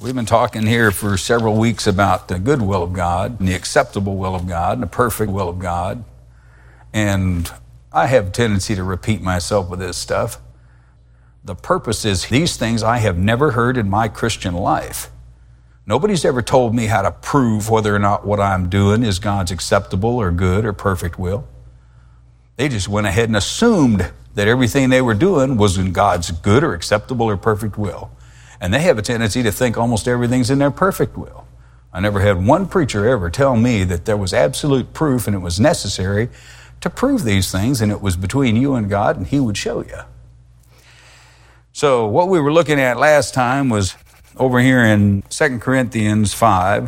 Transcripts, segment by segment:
We've been talking here for several weeks about the good will of God, and the acceptable will of God, and the perfect will of God. And I have a tendency to repeat myself with this stuff. The purpose is these things I have never heard in my Christian life. Nobody's ever told me how to prove whether or not what I'm doing is God's acceptable or good or perfect will. They just went ahead and assumed that everything they were doing was in God's good or acceptable or perfect will. And they have a tendency to think almost everything's in their perfect will. I never had one preacher ever tell me that there was absolute proof and it was necessary to prove these things, and it was between you and God, and He would show you. So what we were looking at last time was over here in 2 Corinthians 5.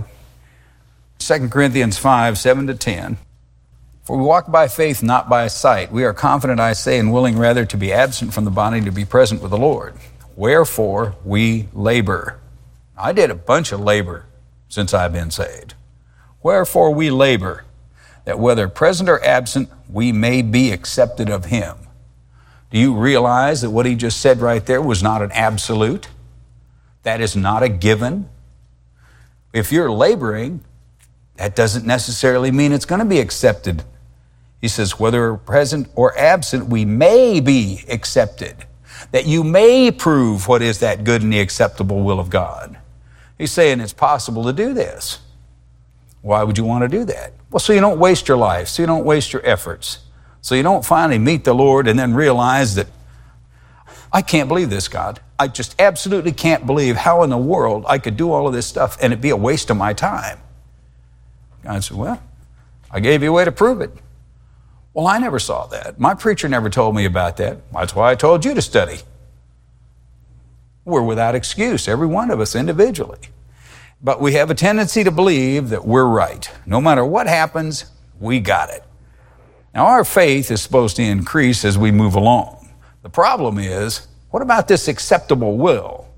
2 Corinthians 5, 7 to 10. For we walk by faith, not by sight. We are confident, I say, and willing rather to be absent from the body, to be present with the Lord. Wherefore we labor. I did a bunch of labor since I've been saved. Wherefore we labor, that whether present or absent, we may be accepted of Him. Do you realize that what he just said right there was not an absolute? That is not a given. If you're laboring, that doesn't necessarily mean it's going to be accepted. He says, whether present or absent, we may be accepted. That you may prove what is that good and the acceptable will of God. He's saying it's possible to do this. Why would you want to do that? Well, so you don't waste your life, so you don't waste your efforts, so you don't finally meet the Lord and then realize that, I can't believe this, God. I just absolutely can't believe how in the world I could do all of this stuff and it'd be a waste of my time. God said, well, I gave you a way to prove it. Well, I never saw that. My preacher never told me about that. That's why I told you to study. We're without excuse, every one of us individually. But we have a tendency to believe that we're right. No matter what happens, we got it. Now, our faith is supposed to increase as we move along. The problem is, what about this acceptable will?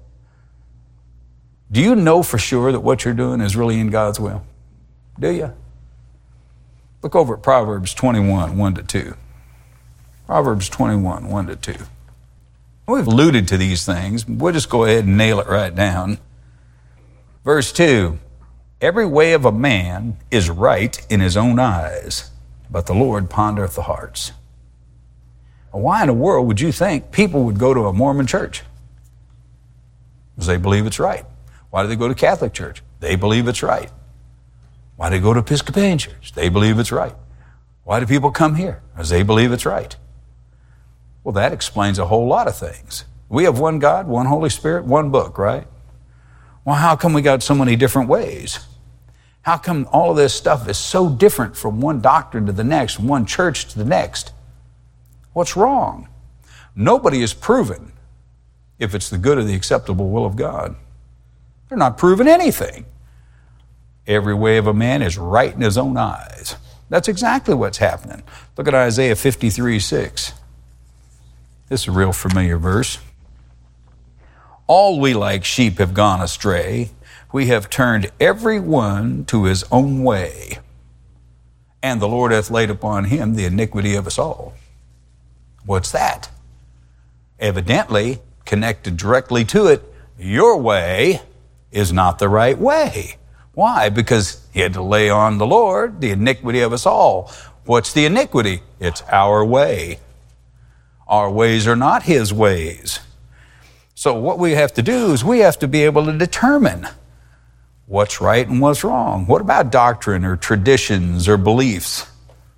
Do you know for sure that what you're doing is really in God's will? Do you? Look over at Proverbs 21, 1 to 2. Proverbs 21, 1 to 2. We've alluded to these things. We'll just go ahead and nail it right down. Verse 2, every way of a man is right in his own eyes, but the Lord pondereth the hearts. Well, why in the world would you think people would go to a Mormon church? Because they believe it's right. Why do they go to Catholic church? They believe it's right. Why do they go to Episcopalian church? They believe it's right. Why do people come here? Because they believe it's right. Well, that explains a whole lot of things. We have one God, one Holy Spirit, one book, right? Well, how come we got so many different ways? How come all of this stuff is so different from one doctrine to the next, from one church to the next? What's wrong? Nobody is proven if it's the good or the acceptable will of God. They're not proving anything. Every way of a man is right in his own eyes. That's exactly what's happening. Look at Isaiah 53, 6. This is a real familiar verse. All we like sheep have gone astray. We have turned every one to his own way. And the Lord hath laid upon him the iniquity of us all. What's that? Evidently, connected directly to it, your way is not the right way. Why? Because he had to lay on the Lord the iniquity of us all. What's the iniquity? It's our way. Our ways are not his ways. So what we have to do is we have to be able to determine what's right and what's wrong. What about doctrine or traditions or beliefs?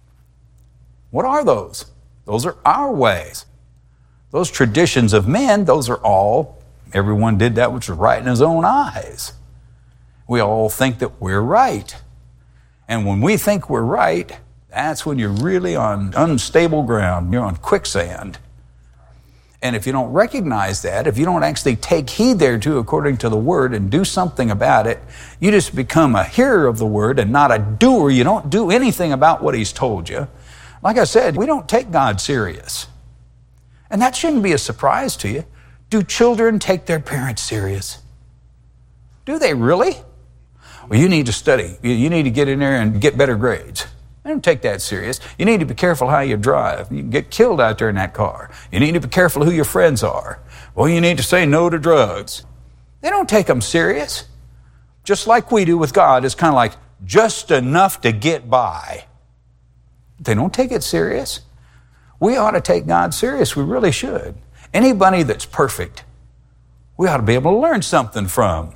What are those? Those are our ways. Those traditions of men, those are all, everyone did that which was right in his own eyes. We all think that we're right. And when we think we're right, that's when you're really on unstable ground. You're on quicksand. And if you don't recognize that, if you don't actually take heed thereto according to the Word and do something about it, you just become a hearer of the Word and not a doer. You don't do anything about what He's told you. Like I said, we don't take God serious. And that shouldn't be a surprise to you. Do children take their parents serious? Do they really? Well, you need to study. You need to get in there and get better grades. They don't take that serious. You need to be careful how you drive. You can get killed out there in that car. You need to be careful who your friends are. Well, you need to say no to drugs. They don't take them serious. just like we do with God. It's kind of like just enough to get by. They don't take it serious. We ought to take God serious. We really should. Anybody that's perfect, we ought to be able to learn something from.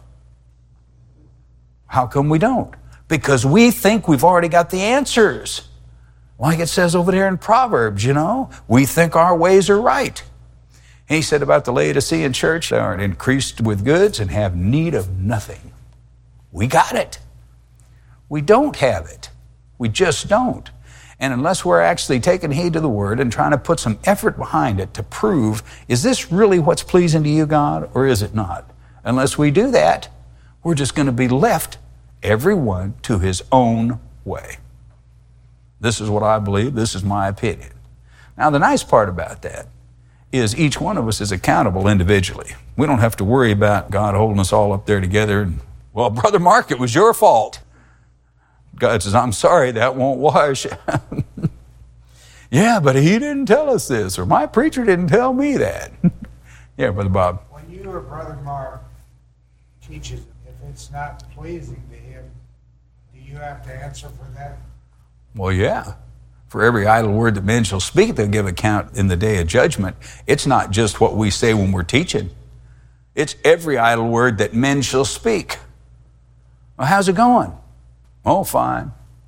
How come we don't? Because we think we've already got the answers. Like it says over there in Proverbs, we think our ways are right. He said about the Laodicean church, they are increased with goods and have need of nothing. We got it. We don't have it. We just don't. And unless we're actually taking heed to the Word and trying to put some effort behind it to prove, is this really what's pleasing to you, God, or is it not? Unless we do that, we're just going to be left, everyone, to his own way. This is what I believe. This is my opinion. Now, the nice part about that is each one of us is accountable individually. We don't have to worry about God holding us all up there together and, well, Brother Mark, it was your fault. God says, I'm sorry, that won't wash. Yeah, but he didn't tell us this, or my preacher didn't tell me that. Yeah, Brother Bob. When you or Brother Mark teaches, if it's not pleasing to him, do you have to answer for that? Well, yeah. For every idle word that men shall speak, they'll give account in the day of judgment. It's not just what we say when we're teaching. It's every idle word that men shall speak. Well, how's it going? Oh, fine.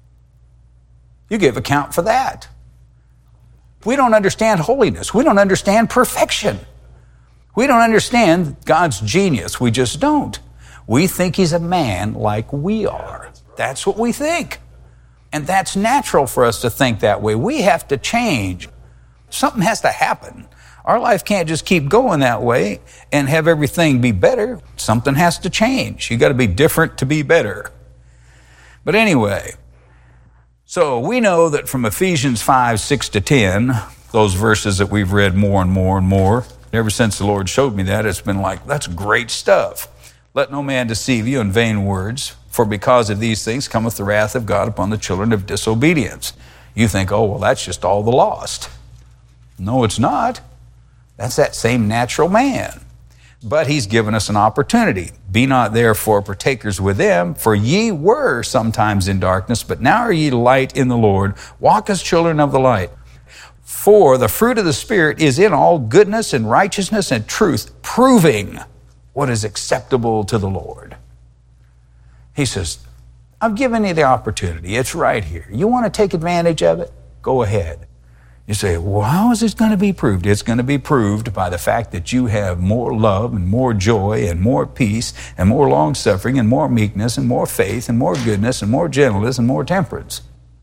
You give account for that. We don't understand holiness. We don't understand perfection. We don't understand God's genius. We just don't. We think he's a man like we are. That's what we think. And that's natural for us to think that way. We have to change. Something has to happen. Our life can't just keep going that way and have everything be better. Something has to change. You got to be different to be better. But anyway, so we know that from Ephesians 5, 6 to 10, those verses that we've read more and more and more, ever since the Lord showed me that, it's been like, that's great stuff. Let no man deceive you in vain words, for because of these things cometh the wrath of God upon the children of disobedience. You think, oh, well, that's just all the lost. No, it's not. That's that same natural man. But he's given us an opportunity. Be not therefore partakers with them, for ye were sometimes in darkness, but now are ye light in the Lord. Walk as children of the light. For the fruit of the Spirit is in all goodness and righteousness and truth, proving what is acceptable to the Lord. He says, I've given you the opportunity. It's right here. You want to take advantage of it? Go ahead. You say, well, how is this going to be proved? It's going to be proved by the fact that you have more love and more joy and more peace and more long-suffering and more meekness and more faith and more goodness and more gentleness and more temperance.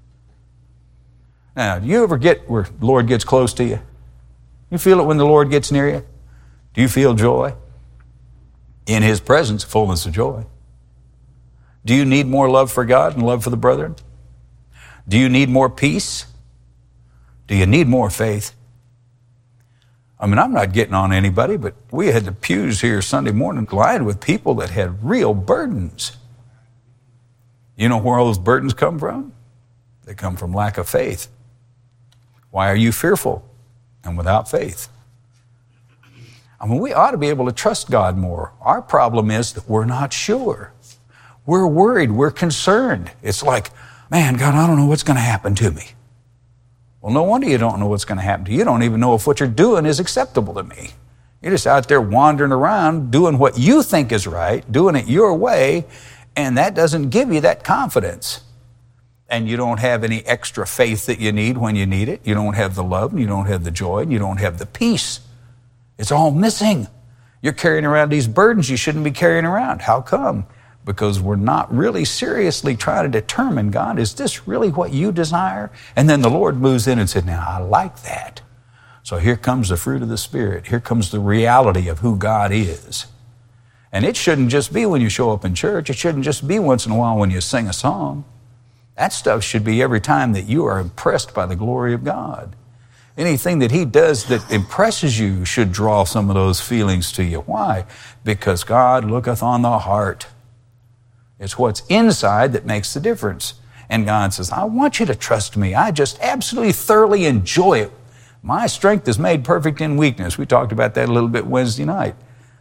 Now, do you ever get where the Lord gets close to you? You feel it when the Lord gets near you? Do you feel joy? In his presence, fullness of joy. Do you need more love for God and love for the brethren? Do you need more peace? Do you need more faith? I mean, I'm not getting on anybody, but we had the pews here Sunday morning lined with people that had real burdens. You know where all those burdens come from? They come from lack of faith. Why are you fearful and without faith? I mean, we ought to be able to trust God more. Our problem is that we're not sure. We're worried. We're concerned. It's like, man, God, I don't know what's going to happen to me. Well, no wonder you don't know what's going to happen to you. You don't even know if what you're doing is acceptable to me. You're just out there wandering around doing what you think is right, doing it your way, and that doesn't give you that confidence. And you don't have any extra faith that you need when you need it. You don't have the love, and you don't have the joy, and you don't have the peace. It's all missing. You're carrying around these burdens you shouldn't be carrying around. How come? Because we're not really seriously trying to determine, God, is this really what you desire? And then the Lord moves in and said, now, I like that. So here comes the fruit of the Spirit. Here comes the reality of who God is. And it shouldn't just be when you show up in church. It shouldn't just be once in a while when you sing a song. That stuff should be every time that you are impressed by the glory of God. Anything that he does that impresses you should draw some of those feelings to you. Why? Because God looketh on the heart. It's what's inside that makes the difference. And God says, I want you to trust me. I just absolutely thoroughly enjoy it. My strength is made perfect in weakness. We talked about that a little bit Wednesday night.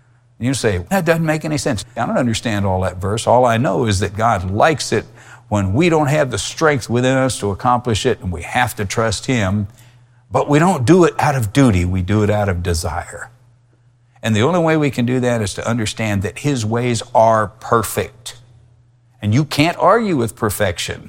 And you say, that doesn't make any sense. I don't understand all that verse. All I know is that God likes it when we don't have the strength within us to accomplish it, and we have to trust Him. But we don't do it out of duty. We do it out of desire. And the only way we can do that is to understand that His ways are perfect. And you can't argue with perfection.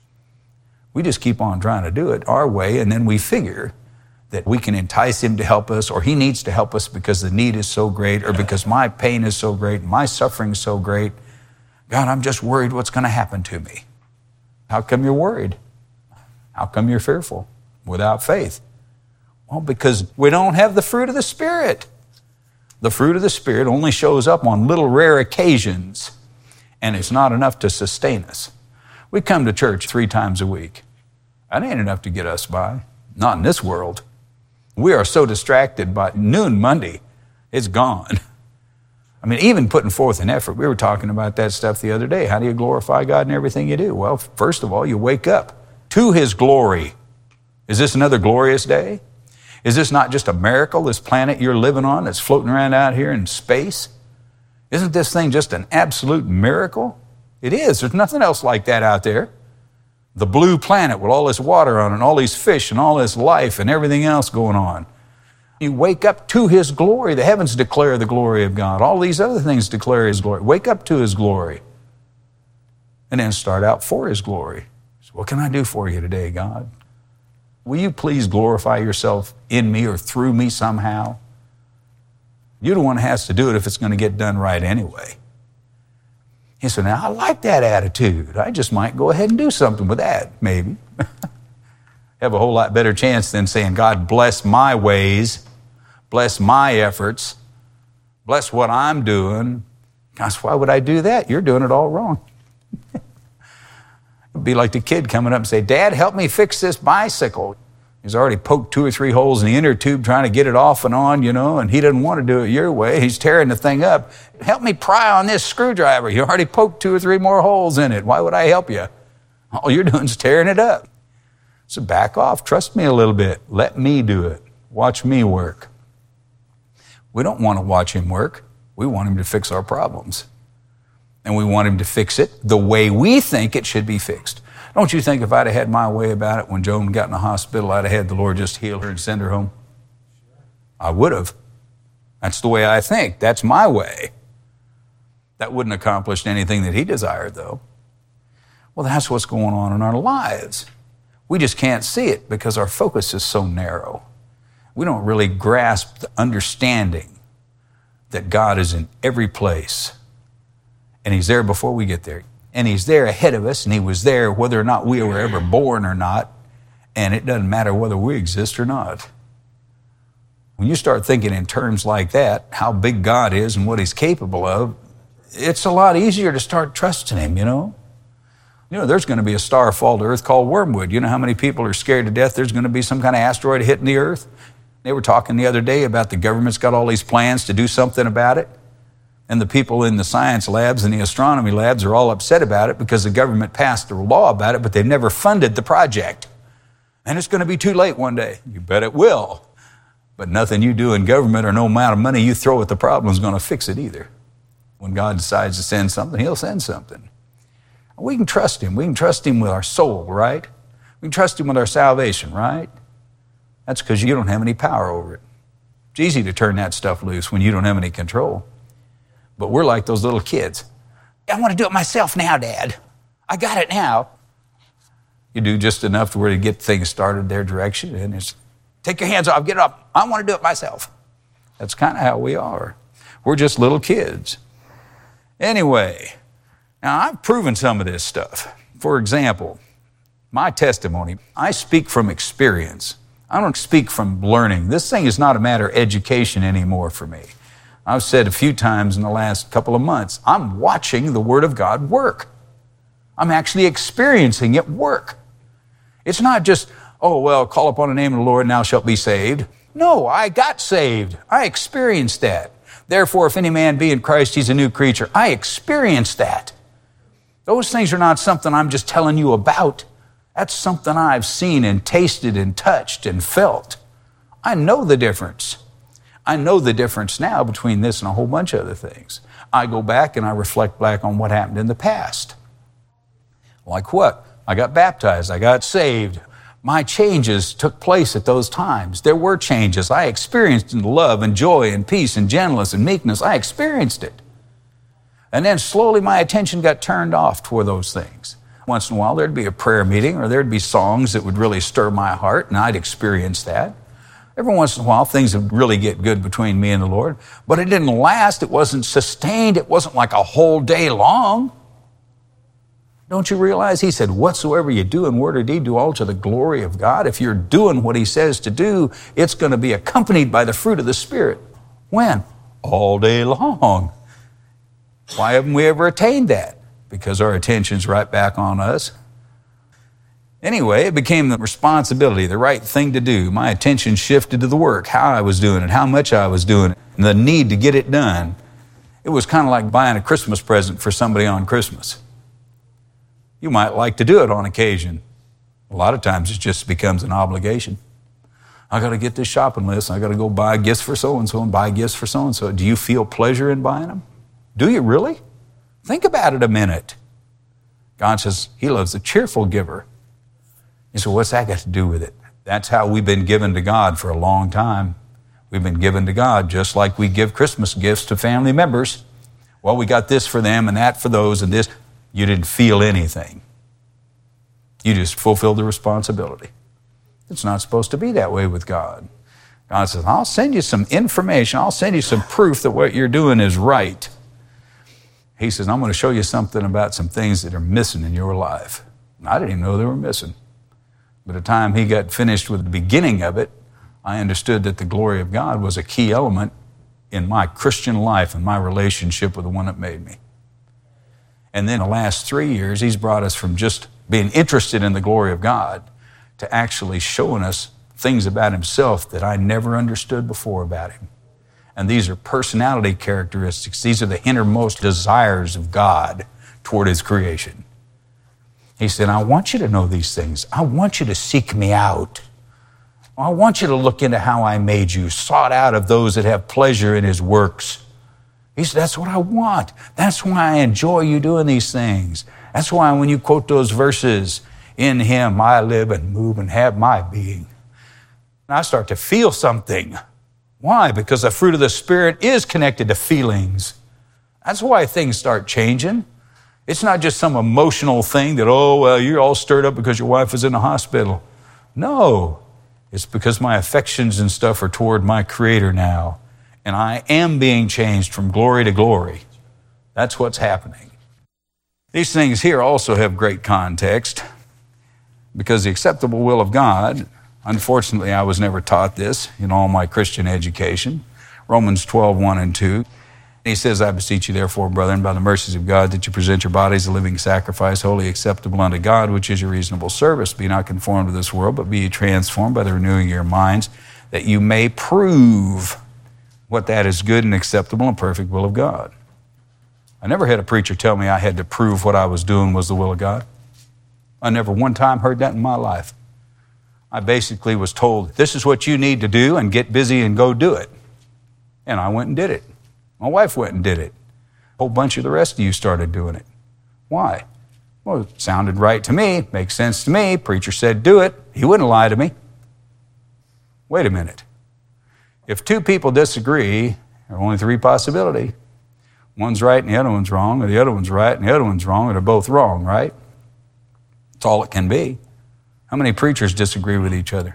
We just keep on trying to do it our way, and then we figure that we can entice Him to help us, or He needs to help us because the need is so great, or because my pain is so great, my suffering is so great. God, I'm just worried what's going to happen to me. How come you're worried? How come you're fearful without faith? Well, because we don't have the fruit of the Spirit. The fruit of the Spirit only shows up on little rare occasions, and it's not enough to sustain us. We come to church 3 times a week. That ain't enough to get us by. Not in this world. We are so distracted by noon Monday, it's gone. I mean, even putting forth an effort. We were talking about that stuff the other day. How do you glorify God in everything you do? Well, first of all, you wake up to His glory. Is this another glorious day? Is this not just a miracle, this planet you're living on that's floating around out here in space? Isn't this thing just an absolute miracle? It is. There's nothing else like that out there. The blue planet with all this water on it and all these fish and all this life and everything else going on. You wake up to His glory. The heavens declare the glory of God. All these other things declare His glory. Wake up to His glory. And then start out for His glory. So what can I do for you today, God? Will you please glorify yourself in me or through me somehow? You're the one who has to do it if it's going to get done right anyway. He said, now I like that attitude. I just might go ahead and do something with that, maybe. Have a whole lot better chance than saying, God, bless my ways, bless my efforts, bless what I'm doing. Gosh, why would I do that? You're doing it all wrong. It'd be like the kid coming up and say, Dad, help me fix this bicycle. He's already poked 2 or 3 holes in the inner tube trying to get it off and on, and he doesn't want to do it your way. He's tearing the thing up. Help me pry on this screwdriver. You already poked 2 or 3 more holes in it. Why would I help you? All you're doing is tearing it up. So back off. Trust me a little bit. Let me do it. Watch me work. We don't want to watch Him work. We want Him to fix our problems. And we want Him to fix it the way we think it should be fixed. Don't you think if I'd have had my way about it when Joan got in the hospital, I'd have had the Lord just heal her and send her home? I would have. That's the way I think. That's my way. That wouldn't accomplish anything that He desired, though. Well, that's what's going on in our lives. We just can't see it because our focus is so narrow. We don't really grasp the understanding that God is in every place. And He's there before we get there. And He's there ahead of us, and He was there whether or not we were ever born or not. And it doesn't matter whether we exist or not. When you start thinking in terms like that, how big God is and what He's capable of, it's a lot easier to start trusting Him, there's going to be a star fall to Earth called Wormwood. You know how many people are scared to death there's going to be some kind of asteroid hitting the Earth? They were talking the other day about the government's got all these plans to do something about it. And the people in the science labs and the astronomy labs are all upset about it because the government passed a law about it, but they've never funded the project. And it's going to be too late one day. You bet it will. But nothing you do in government or no amount of money you throw at the problem is going to fix it either. When God decides to send something, He'll send something. We can trust Him. We can trust Him with our soul, right? We can trust Him with our salvation, right? That's because you don't have any power over it. It's easy to turn that stuff loose when you don't have any control. But we're like those little kids. I want to do it myself now, Dad. I got it now. You do just enough to where you get things started their direction, and it's, take your hands off, get up. I want to do it myself. That's kind of how we are. We're just little kids. Anyway, now I've proven some of this stuff. For example, my testimony, I speak from experience. I don't speak from learning. This thing is not a matter of education anymore for me. I've said a few times in the last couple of months, I'm watching the Word of God work. I'm actually experiencing it work. It's not just, call upon the name of the Lord and thou shalt be saved. No, I got saved. I experienced that. Therefore, if any man be in Christ, he's a new creature. I experienced that. Those things are not something I'm just telling you about. That's something I've seen and tasted and touched and felt. I know the difference. I know the difference now between this and a whole bunch of other things. I go back and I reflect back on what happened in the past. Like what? I got baptized. I got saved. My changes took place at those times. There were changes. I experienced in love and joy and peace and gentleness and meekness. I experienced it. And then slowly my attention got turned off toward those things. Once in a while there'd be a prayer meeting or there'd be songs that would really stir my heart, and I'd experience that. Every once in a while things would really get good between me and the Lord, but it didn't last. It wasn't sustained. It wasn't like a whole day long. Don't you realize he said, whatsoever you do in word or deed, do all to the glory of God? If you're doing what he says to do, it's going to be accompanied by the fruit of the Spirit. When? All day long. Why haven't we ever attained that? Because our attention's right back on us. Anyway, it became the responsibility, the right thing to do. My attention shifted to the work, how I was doing it, how much I was doing it, and the need to get it done. It was kind of like buying a Christmas present for somebody on Christmas. You might like to do it on occasion. A lot of times it just becomes an obligation. I got to get this shopping list. I got to go buy gifts for so-and-so and buy gifts for so-and-so. Do you feel pleasure in buying them? Do you really? Think about it a minute. God says he loves a cheerful giver. You say, what's that got to do with it? That's how we've been given to God for a long time. We've been given to God just like we give Christmas gifts to family members. Well, we got this for them and that for those and this. You didn't feel anything. You just fulfilled the responsibility. It's not supposed to be that way with God. God says, I'll send you some information. I'll send you some proof that what you're doing is right. He says, I'm going to show you something about some things that are missing in your life. And I didn't even know they were missing. By the time he got finished with the beginning of it, I understood that the glory of God was a key element in my Christian life and my relationship with the one that made me. And then the last 3 years, he's brought us from just being interested in the glory of God to actually showing us things about himself that I never understood before about him. And these are personality characteristics. These are the innermost desires of God toward his creation. He said, I want you to know these things. I want you to seek me out. I want you to look into how I made you, sought out of those that have pleasure in his works. He said, that's what I want. That's why I enjoy you doing these things. That's why when you quote those verses, in him I live and move and have my being, and I start to feel something. Why? Because the fruit of the Spirit is connected to feelings. That's why things start changing. It's not just some emotional thing that, oh, well, you're all stirred up because your wife is in the hospital. No, it's because my affections and stuff are toward my Creator now. And I am being changed from glory to glory. That's what's happening. These things here also have great context because the acceptable will of God, unfortunately, I was never taught this in all my Christian education. Romans 12:1 and 2. He says, I beseech you therefore, brethren, by the mercies of God, that you present your bodies a living sacrifice, wholly acceptable unto God, which is your reasonable service. Be not conformed to this world, but be ye transformed by the renewing of your minds, that you may prove what that is good and acceptable and perfect will of God. I never had a preacher tell me I had to prove what I was doing was the will of God. I never one time heard that in my life. I basically was told, this is what you need to do and get busy and go do it. And I went and did it. My wife went and did it. A whole bunch of the rest of you started doing it. Why? Well, it sounded right to me, makes sense to me. Preacher said do it. He wouldn't lie to me. Wait a minute. If two people disagree, there are only three possibilities. One's right and the other one's wrong, or the other one's right and the other one's wrong, or they're both wrong, right? That's all it can be. How many preachers disagree with each other?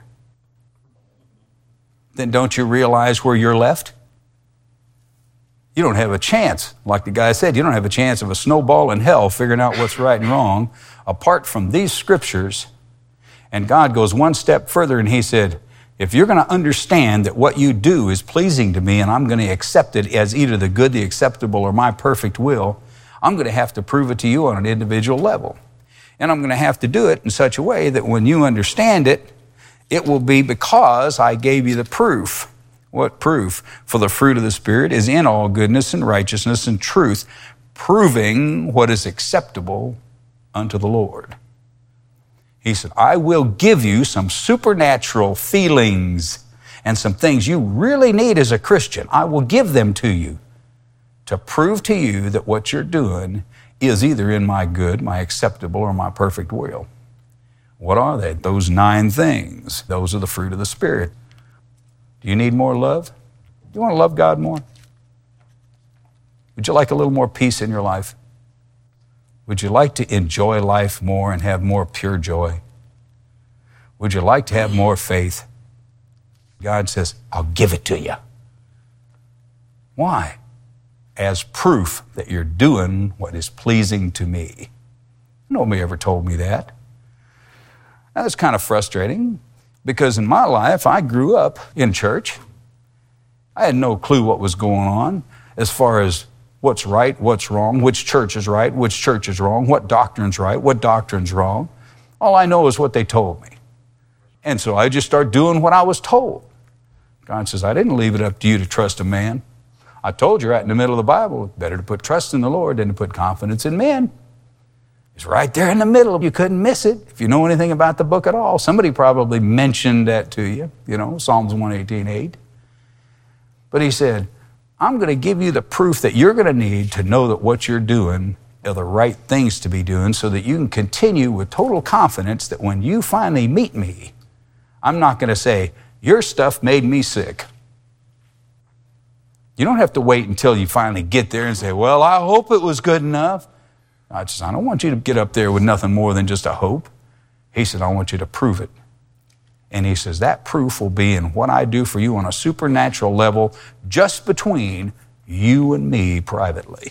Then don't you realize where you're left? You don't have a chance. Like the guy said, you don't have a chance of a snowball in hell figuring out what's right and wrong apart from these scriptures. And God goes one step further and he said, if you're going to understand that what you do is pleasing to me and I'm going to accept it as either the good, the acceptable, or my perfect will, I'm going to have to prove it to you on an individual level. And I'm going to have to do it in such a way that when you understand it, it will be because I gave you the proof. What proof? For the fruit of the Spirit is in all goodness and righteousness and truth, proving what is acceptable unto the Lord. He said, I will give you some supernatural feelings and some things you really need as a Christian. I will give them to you to prove to you that what you're doing is either in my good, my acceptable, or my perfect will. What are they? Those 9 things. Those are the fruit of the Spirit. Do you need more love? Do you want to love God more? Would you like a little more peace in your life? Would you like to enjoy life more and have more pure joy? Would you like to have more faith? God says, I'll give it to you. Why? As proof that you're doing what is pleasing to me. Nobody ever told me that. Now, that's kind of frustrating because in my life, I grew up in church. I had no clue what was going on as far as what's right, what's wrong, which church is right, which church is wrong, what doctrine's right, what doctrine's wrong. All I know is what they told me. And so I just started doing what I was told. God says, I didn't leave it up to you to trust a man. I told you right in the middle of the Bible, better to put trust in the Lord than to put confidence in men. It's right there in the middle. You couldn't miss it. If you know anything about the book at all, somebody probably mentioned that to you, Psalms 118:8. But he said, I'm going to give you the proof that you're going to need to know that what you're doing are the right things to be doing so that you can continue with total confidence that when you finally meet me, I'm not going to say, your stuff made me sick. You don't have to wait until you finally get there and say, well, I hope it was good enough. I don't want you to get up there with nothing more than just a hope. He said, I want you to prove it. And he says, that proof will be in what I do for you on a supernatural level, just between you and me privately.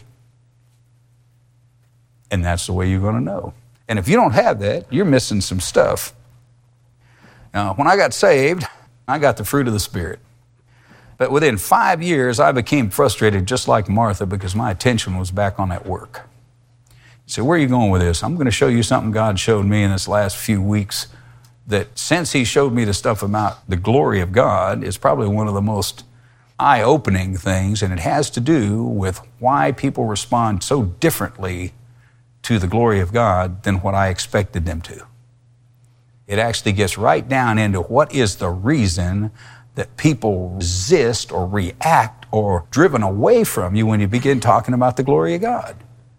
And that's the way you're going to know. And if you don't have that, you're missing some stuff. Now, when I got saved, I got the fruit of the Spirit. But within 5 years, I became frustrated just like Martha because my attention was back on that work. So where are you going with this? I'm going to show you something God showed me in this last few weeks that since he showed me the stuff about the glory of God is probably one of the most eye-opening things, and it has to do with why people respond so differently to the glory of God than what I expected them to. It actually gets right down into what is the reason that people resist or react or driven away from you when you begin talking about the glory of God.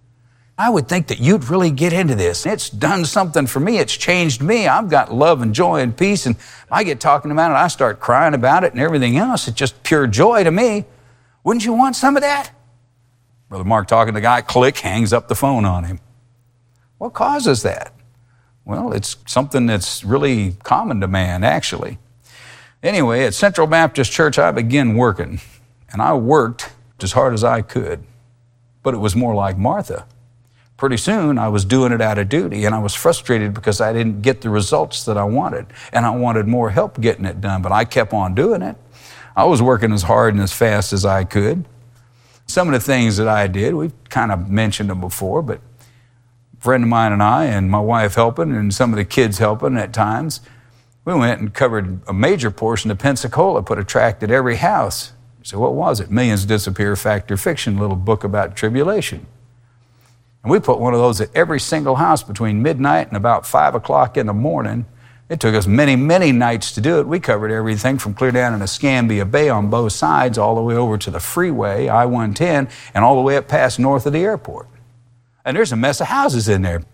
I would think that you'd really get into this. It's done something for me. It's changed me. I've got love and joy and peace, and I get talking about it. I start crying about it and everything else. It's just pure joy to me. Wouldn't you want some of that? Brother Mark talking to the guy, click, hangs up the phone on him. What causes that? Well, it's something that's really common to man, actually. Anyway, at Central Baptist Church, I began working, and I worked as hard as I could, but it was more like Martha. Pretty soon, I was doing it out of duty, and I was frustrated because I didn't get the results that I wanted, and I wanted more help getting it done, but I kept on doing it. I was working as hard and as fast as I could. Some of the things that I did, we've kind of mentioned them before, but a friend of mine and I, and my wife helping, and some of the kids helping at times, we went and covered a major portion of Pensacola, put a tract at every house. So what was it? Millions Disappear, Fact or Fiction, little book about tribulation. And we put one of those at every single house between midnight and about 5 o'clock in the morning. It took us many, many nights to do it. We covered everything from clear down in Escambia Bay on both sides, all the way over to the freeway, I-110, and all the way up past north of the airport. And there's a mess of houses in there.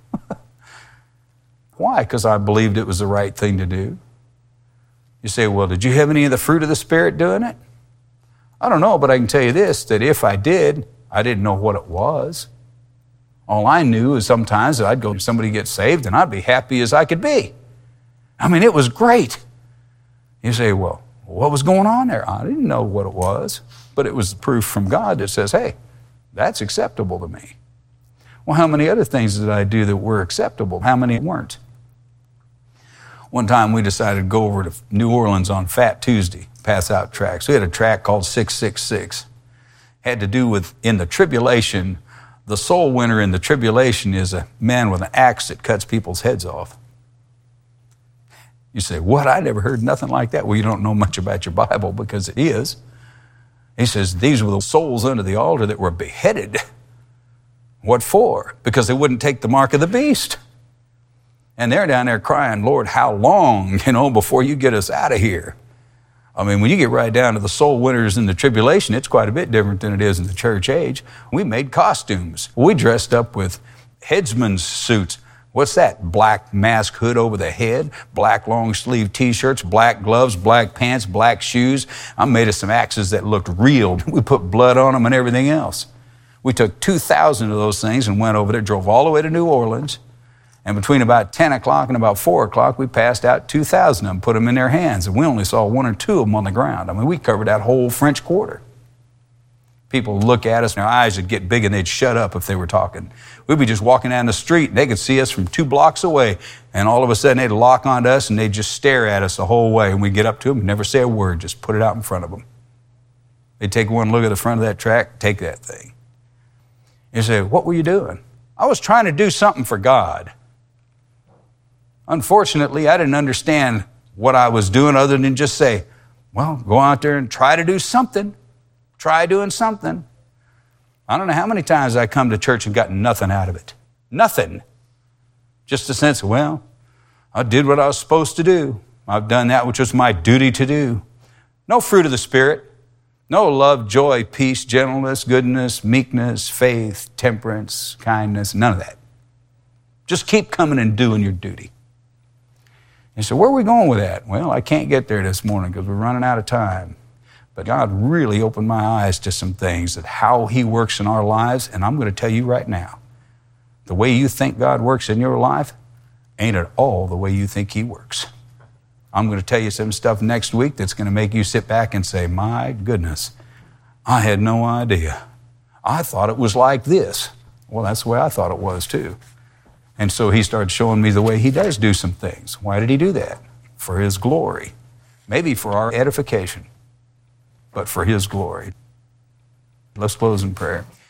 Why? Because I believed it was the right thing to do. You say, well, did you have any of the fruit of the Spirit doing it? I don't know, but I can tell you this, that if I did, I didn't know what it was. All I knew is sometimes that I'd go to somebody get saved and I'd be happy as I could be. I mean, it was great. You say, well, what was going on there? I didn't know what it was, but it was proof from God that says, hey, that's acceptable to me. Well, how many other things did I do that were acceptable? How many weren't? One time we decided to go over to New Orleans on Fat Tuesday, pass out tracts. We had a tract called 666. Had to do with, in the tribulation, the soul winner in the tribulation is a man with an axe that cuts people's heads off. You say, what? I never heard nothing like that. Well, you don't know much about your Bible because it is. He says, these were the souls under the altar that were beheaded. What for? Because they wouldn't take the mark of the beast. And they're down there crying, Lord, how long, before you get us out of here? I mean, when you get right down to the soul winners in the tribulation, it's quite a bit different than it is in the church age. We made costumes. We dressed up with headsman's suits. What's that? Black mask hood over the head, black long sleeve t-shirts, black gloves, black pants, black shoes. I made us some axes that looked real. We put blood on them and everything else. We took 2,000 of those things and went over there, drove all the way to New Orleans. And between about 10 o'clock and about 4 o'clock, we passed out 2,000 of them, put them in their hands. And we only saw 1 or 2 of them on the ground. I mean, we covered that whole French Quarter. People would look at us and their eyes would get big and they'd shut up if they were talking. We'd be just walking down the street and they could see us from 2 blocks away. And all of a sudden they'd lock onto us and they'd just stare at us the whole way. And we'd get up to them and never say a word, just put it out in front of them. They'd take one look at the front of that track, take that thing. You say, what were you doing? I was trying to do something for God. Unfortunately, I didn't understand what I was doing other than just say, well, go out there and try to do something. Try doing something. I don't know how many times I come to church and got nothing out of it. Nothing. Just a sense of, well, I did what I was supposed to do. I've done that which was my duty to do. No fruit of the Spirit. No love, joy, peace, gentleness, goodness, meekness, faith, temperance, kindness, none of that. Just keep coming and doing your duty. And so where are we going with that? Well, I can't get there this morning because we're running out of time. But God really opened my eyes to some things, that how He works in our lives. And I'm going to tell you right now, the way you think God works in your life ain't at all the way you think He works. I'm going to tell you some stuff next week that's going to make you sit back and say, my goodness, I had no idea. I thought it was like this. Well, that's the way I thought it was too. And so He started showing me the way He does do some things. Why did He do that? For His glory. Maybe for our edification, but for His glory. Let's close in prayer.